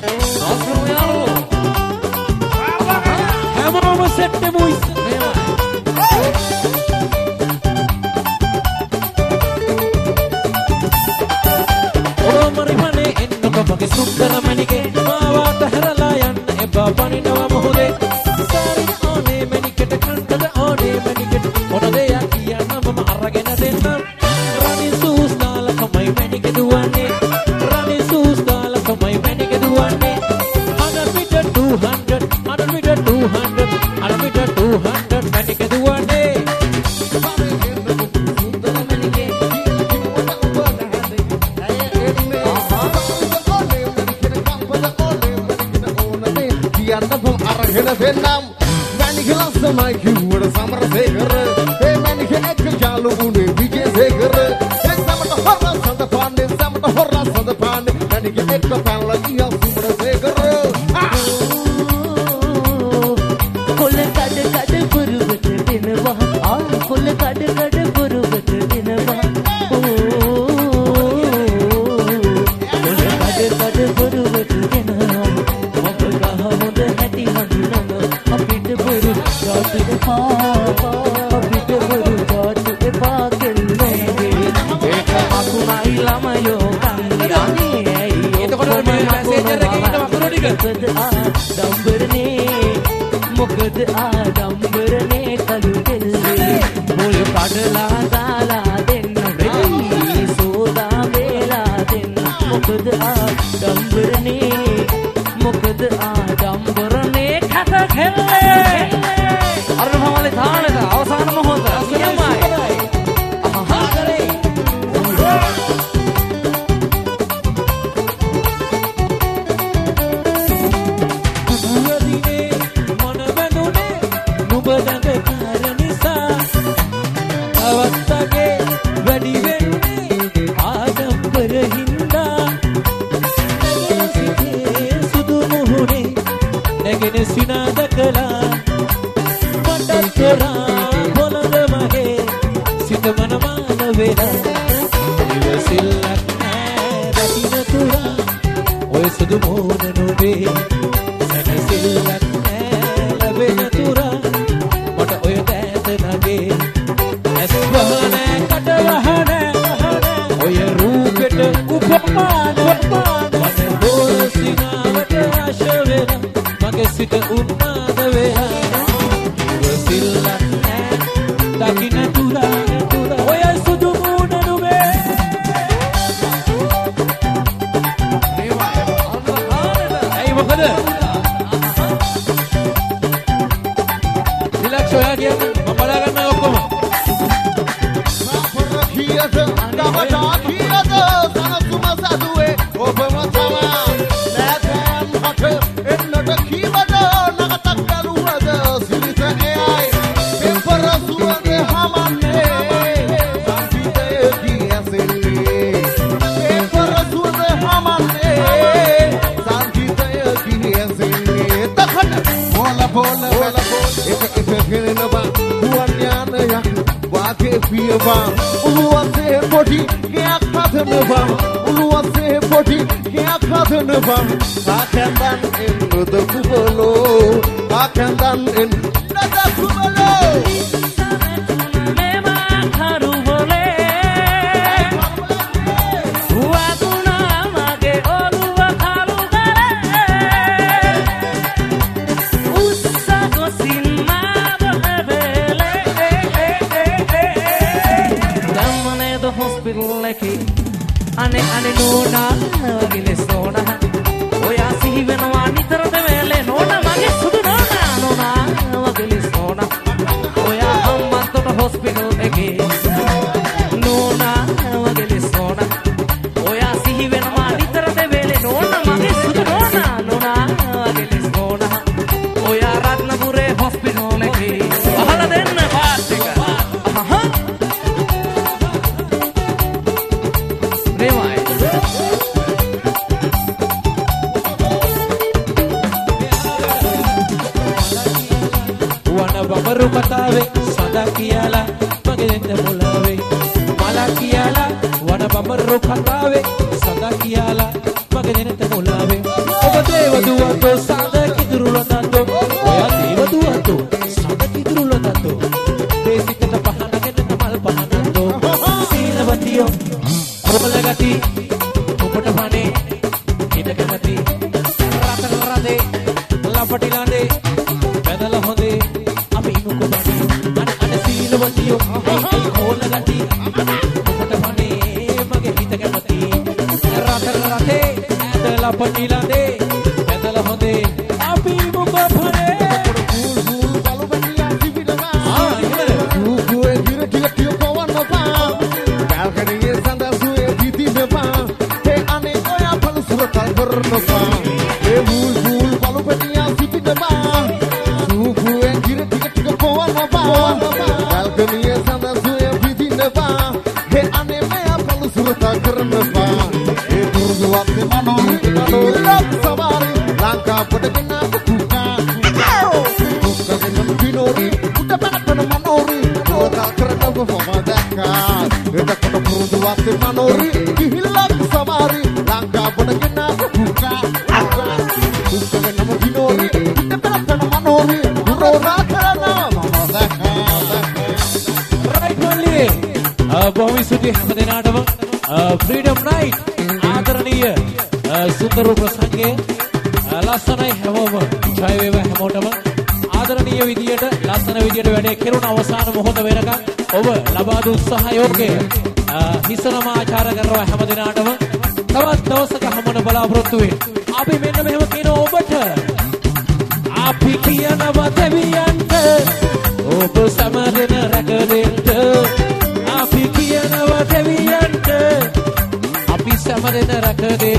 හැමෝම සෙට් වෙමු ඕමරිමනේ එන්නකො මගේ සුන්දර මණිකේ මාවාට හැරලා යන්න එපා පණිනව මොහොතේ සාරි ඕනේ මණිකට කන්දද ඕනේ මණිකට මොන දෙයක් කියන්න මම අරගෙන දෙන්නම් රණි සූස් දාලා තමයි මණික දුවන්නේ රණි සූස් දාලා තමයි මණික දුවන්නේ අර පිට 200 අර පිට 200 අර පිට 200 මණික දුවන්නේ Vietnam, man, he loves the mic, you were a summer saver. Hey, man, he had to Jalu, BJ Sager. Hey, some of the horrors of the pond, some of the horrors of the pond, and he get the family of Summer Sager. Pull a cut puru with it in a one. Pull a cut puru with it in a one. Pull a cut puru with it in a one. මොකද ආඩම්බරනේ කළු දෙල්ලේ මුල් කඩලා දාලා දෙන්න වෙයි සෝදා වේලා දෙන්න මොකද ආඩම්බරනේ කත කෙල්ලේ අර මමලේ තාලක අවසාන මොහොත කියමයි බඹරෝ කතාවේ සදා කියලා මගේ දෙනට මුලාවේ ඔබ දේවදුවතෝ සඳ කිදුරුලතතෝ ඔයා දේවදුවතෝ සඳ කිදුරුලතතෝ දේසිකට පහනගෙන තමල් පහනතෝ සීලවතියෝ කොමලගති ඔබට පනේ ඉත කැමති රතන රදේ ලපටිලානේ බදල හොදේ අපි මුක බඩි අන සීලවතියෝ කොමලගති ඔබට පනේ මගේ හිත කැමති රතන රදේ ලපටිලානේ බදල හොදේ අපි මුක පනේ බොහොම ස්තුතියි හැමදෙනාටම ෆ්‍රීඩම් නයිට් ආදරණීය සුන්දර ප්‍රසංගයේ ලස්සනයි හැමෝම ජය වේවා හැමෝටම ආදරණීය විදියට ලස්සන විදියට වැඩේ කෙරුණ අවසාන මොහොත වෙනකන් ඔබ ලබා දුන් සහයෝගය හිසනමාචාර කරනවා හැමදෙනාටම තවත් දවසක හමුවන බලාපොරොත්තු වෙයි අපි මෙන්න මෙහෙම කියන ඔබට අපි කියනවා දෙවියන්ට ඔබ සමරන රැකදෙන්න අපි කියනවා දෙවියන්ට අපි සමරන රැකදෙන්න